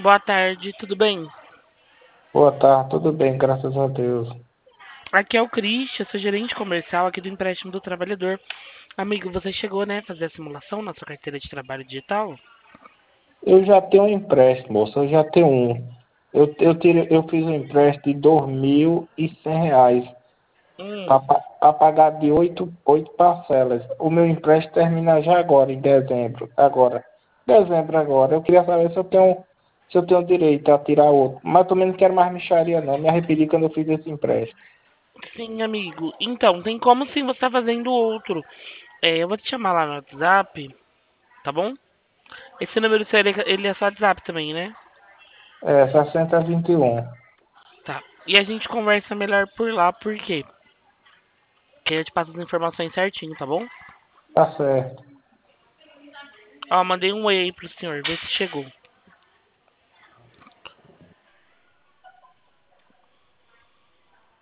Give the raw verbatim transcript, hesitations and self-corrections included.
Boa tarde, tudo bem? Boa tarde, tudo bem, graças a Deus. Aqui é o Christian, sou gerente comercial aqui do empréstimo do trabalhador. Amigo, você chegou, né, a fazer a simulação na sua carteira de trabalho digital? Eu já tenho um empréstimo, moça, eu já tenho um. Eu, eu, tirei, eu fiz um empréstimo de dois mil e cem reais Hum, para pagar de oito, oito parcelas. O meu empréstimo termina já agora, em dezembro. Agora, dezembro agora. Eu queria saber se eu tenho, se eu tenho direito a tirar outro. Mas também não quero mais mixaria, não. Me arrependi quando eu fiz esse empréstimo. sim, amigo. Então, tem como sim você tá fazendo outro. É, eu vou te chamar lá no WhatsApp, tá bom? Esse número seu, ele, ele é só WhatsApp também, né? É, seiscentos e vinte e um. Tá. E a gente conversa melhor por lá, por quê? Porque eu te passo as informações certinho, tá bom? Tá certo. Ó, mandei um oi aí pro senhor, vê se chegou.